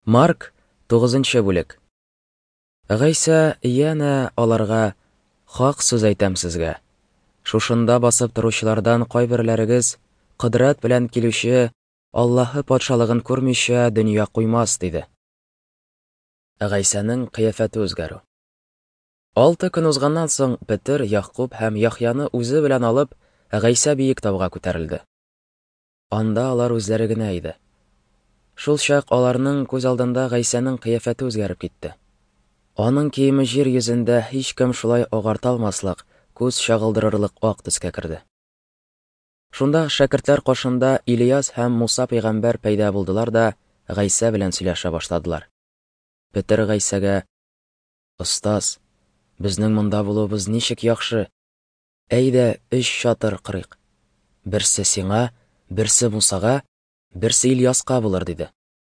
Марк 9-нчы бүлек. Гайса яна аларга хак сүз әйтәм сезгә. Шушында басып торучылардан кайберләрегез кыдрат белән килүче Аллаһы патшалыгын күрмичә дөнья куймас диде. Гайсаның кыяфәте үзгәрү. 6 көн узганнан соң Петр, Яқуб һәм Яхьяны үзе белән алып Гайса биек тауга күтәрелде. Анда алар үзләре генә иде. Шул чак аларның күз алдында Гайсаның кыяфәте үзгәреп китте. Аның киеме җир йөзендә һич кем шулай агарталмаслык, күз чагылдырырлык ак төскә керде. Шунда шәкертләр кашында Ильяс һәм Муса пәйгамбәр пәйда булдылар да Гайса белән сөйләшә башладылар. Петр Гайсага: "Остаз, безнең монда булуыбыз ничек яхшы. Әйдә, 3 чатыр кырыйк. Берсе сиңа, берсе Мусага, берсе Ильяска булыр", диде.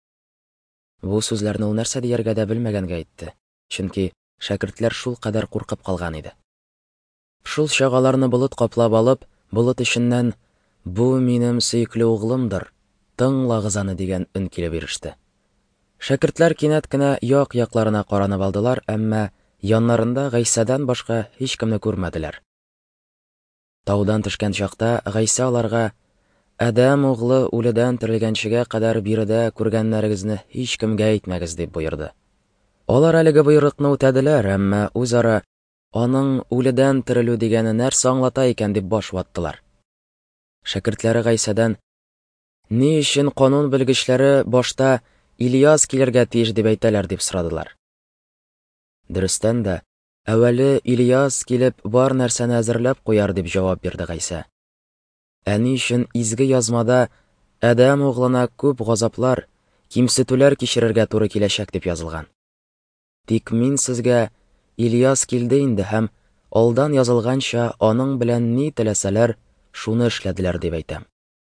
Бу сүзләрне ул нәрсә дияргә дә белмәгәнгә әйтте, чөнки шәкертләр шул кадәр куркып калган иде. Шул чагаларны болыт каплап алып, болыт эченнән "Бу минем сөекле углымдыр, тыңлагыз аны" дигән өн килеп иреште. Шәкертләр кинәт кенә як-якларына каранып алдылар, әмма яннарында Гайсадан башка һич кемне күрмәделәр. Таудан төшкән чакта Гайса аларга: "Адәм углы үледән терелгәнчегә кадәр биредә күргәннәрегезне һич кемгә әйтмәгез", дип боерды. Алар әлеге боерыкны үтәделәр, әмма үзара аның үледән терелү дигәне нәрсә аңлата икән дип баш ваттылар. Шәкертләре Гайсадан: "Ни өчен канун белгечләре башта Ильяс килергә тиеш дип әйтәләр", дип сорадылар. Дөрестән дә, әвәле Ильяс килеп бар нәрсәне әзерләп куяр дип җавап бирде Гайса. Ни өчен изге язмада Адәм углына күп газаплар, кимсетүләр кичерергә туры киләчәк дип язылган. Тик мин сезгә Ильяс килде инде һәм алдан язылганча аның белән ни теләсәләр, шуны эшләделәр дип әйтәм.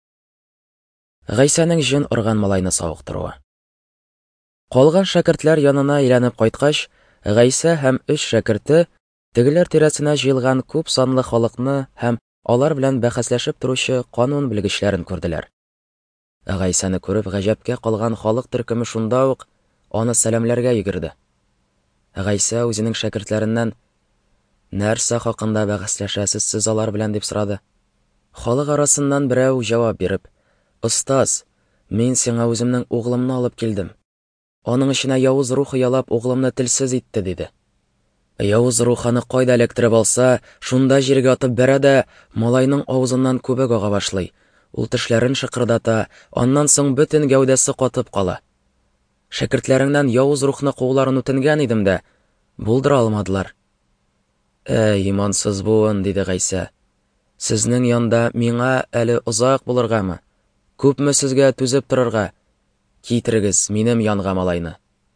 Гайсаның җен орган малайны савыктыруы. Калган шәкертләр янына әйләнеп кайткач, Гайса һәм 3 шәкерте тегеләр тирәсенә җыелган күп санлы халыкны һәм алар белән бәхәсләшеп торучы канун белгечләрен күрделәр. Гайсаны күреп гаҗәпкә калган халык төркеме шунда ук аны сәламләргә йөгерде. Гайса үзенең шәкертләреннән: "Нәрсә хакында бәхәсләшәсез сез алар белән?" дип сорады. Халык арасыннан берәү җавап биреп: "Остаз, мин сиңа үземнең углымны алып килдем. Аның эченә явыз рух ялап углымны телсез итте", диде. Явыз рух аны кайда эләктереп алса, шунда җиргә атып бәрә дә малайның авызыннан күбек ага башлый. Ул тешләрен шыкырдата, аннан соң бөтен гәүдәсе катып кала. Шәкертләреңнән явыз рухны кууларын үтенгән идем дә, булдыра алмадылар. Имансыз буын", диде Гайса. "Сезнең янда миңа әле озак булыргамы? Күпме сезгә түзеп торырга? Китерегез минем янга малайны".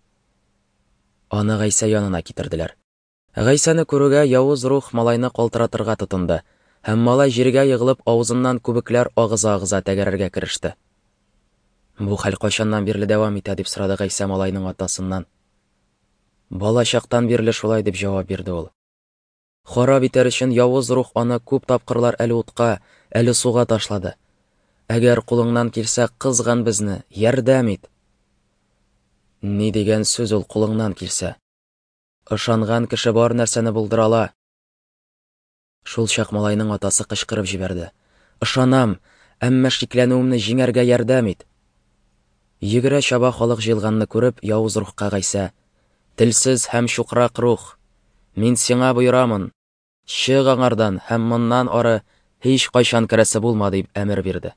Аны Гайса янына китерделәр. Гайсаны күрүгә явыз рух малайны калтыратырга тотынды, һәм малай җиргә егылып авызыннан күбекләр агыза-агыза тәгәрәргә кереште. "Бу хәл кайчаннан бирле дәвам итә?" дип сорады Гайса малайның атасыннан. "Бала чактан бирле шулай", дип җавап бирде ул. "Харап итәр өчен явыз рух аны күп тапкырлар әле утка, әле суга ташлады. Әгәр кулыңнан килсә, кызган безне, ярдәм ит". "Ни дигән сүз ул кулыңнан килсә? Ышанган кеше бар нәрсәне булдыра ала". Шул чак малайның атасы кычкырып җибәрде: "Ышанам, әмма шикләнүемне җиңәргә ярдәм ит". Йөгерә чаба халык җыелганны күреп, явыз рухка Гайса: "Телсез һәм чукрак рух, мин сиңа боерамын, чык аңардан һәм моннан ары һич кайчан керәсе булма", дип әмер бирде.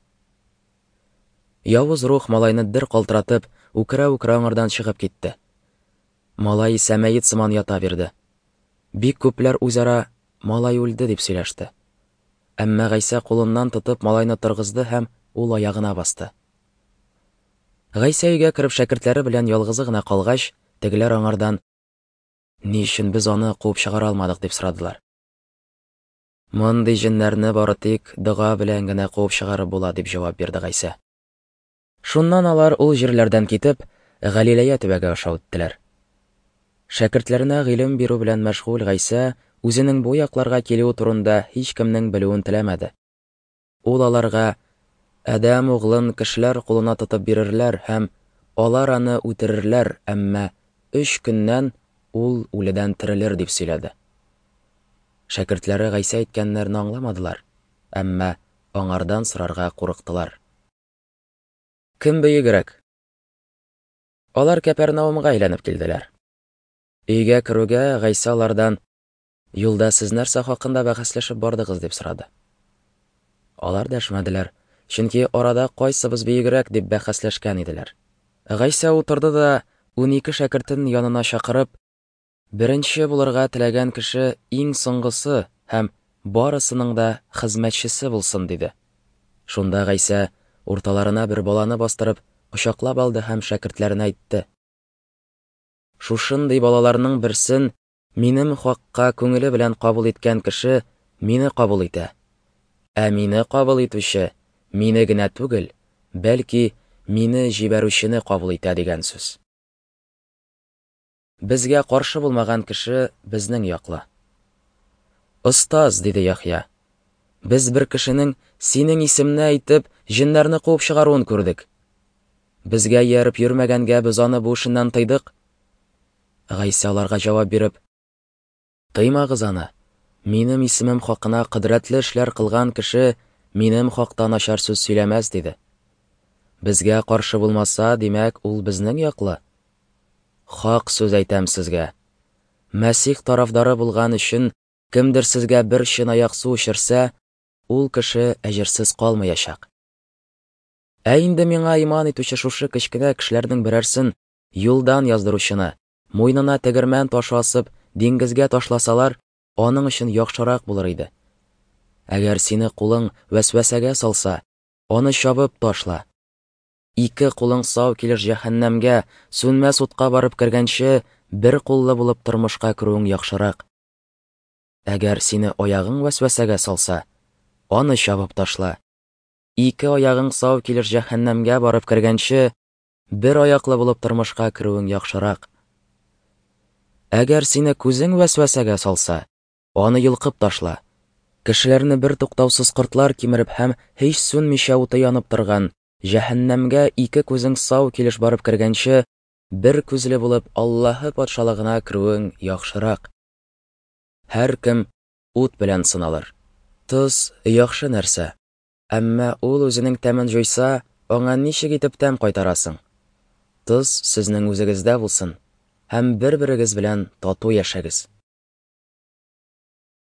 Явыз рух малайны дер калтыратып, үкерә-үкерә аңардан чыгып китте. Малай исә мәет сыман ята бирде. Бик күпләр үзара "Малай үлде" дип сөйләште. Әмма Гайса кулыннан тотып малайны торгызды һәм ул аягына басты. Гайса өйгә кереп шәкертләре белән ялгызы гына калгач, тегеләр аңардан: "Ни өчен без аны куып чыгара алмадык?" дип сорадылар. "Мондый җеннәрне бары тик дога белән генә куып чыгарып була", дип җавап бирде Гайса. Шуннан алар ул җирләрдән китеп, Галилея төбәге аша үттеләр. Шәкертләренә гыйлем бирү белән мәшгуль Гайса үзенең бу якларга килүе турында һич кемнең белүен теләмәде. Ул аларга: "Адәм углын кешеләр кулына тотып бирерләр һәм алар аны үтерерләр, әмма 3 көннән ул үледән терелер дип сөйләде. Шәкертләре Гайса әйткәннәрне аңламадылар, әмма аңардан сорарга курыктылар. Кем бөегрәк? Алар Капернаумга әйләнеп килделәр. Өйгә керүгә Гайса алардан: «Юлда сез нәрсә хакында бәхәсләшеп бардыгыз?» дип сорады. Алар дәшмәделәр, чөнки арада кайсыбыз бөегрәк дип бәхәсләшкән иделәр. Гайса утырды да 12 шәкертен янына чакырып: «Беренче булырга теләгән кеше иң соңгысы һәм барысының да хезмәтчесе булсын», диде. Шунда Гайса урталарына бер баланы бастырып, кочаклап алды һәм шәкертләренә әйтте: «Шушындый балаларның берсен минем хакка күңеле белән кабул иткән кеше мине кабул итә. Ә мине кабул итүче мине генә түгел, бәлки мине җибәрүчене кабул итә» дигән сүз. Безгә каршы булмаган кеше безнең яклы. «Остаз», диде Яхья, «без бер кешенең синең исемне әйтеп җеннәрне куып чыгаруын күрдек. Безгә ярып йөрмәгәнгә без аны бу эшеннән тыйдык». Гайса аларга җавап биреп: «Тыймагыз аны. Минем исемем хакына кыдрәтле эшләр кылган кеше минем хакта начар сүз сөйләмәс», диде. Безгә каршы булмаса, димәк, ул безнең яклы. Хак сүз әйтәм сезгә. Мәсих тарафдары булган өчен кемдер сезгә бер чынаяк су эчерсә, ул кеше әҗерсез калмаячак. Ә инде миңа иман итүче шушы кечкенә кешеләрнең берәрсен юлдан яздыручыны, муйнына тегермән ташы асып, диңгезгә ташласалар, аның өчен яхшырак булыр иде. Әгәр сине кулың вәсвәсәгә салса, аны чабып ташла. 2 кулың сау килер җәһәннәмгә, сүнмәс утка барып кергәнче, бер куллы булып тормышка керүең яхшырак. Әгәр сине аягың вәсвәсәгә салса, аны чабып ташла. 2 аягың сау килер җәһәннәмгә барып кергәнче, бер аяклы булып тормышка керүең яхшырак. Әгәр сине күзең вәсвәсәгә салса, аны йолкып ташла. Кешеләрне бер туктаусыз кортлар кимереп һәм һич сүнмичә уты янып торган җәһәннәмгә 2 күзең сау килеш барып кергәнче, бер күзле булып Аллаһы патшалыгына керүең яхшырак. Һәр кем ут белән сыналыр. Тоз яхшы нәрсә, әмма ул үзенең тәмен җуйса, аңа ничек итеп тәм кайтарасың? Тоз сезнең үзегездә булсын һәм бер-берегез белән тату яшәгез.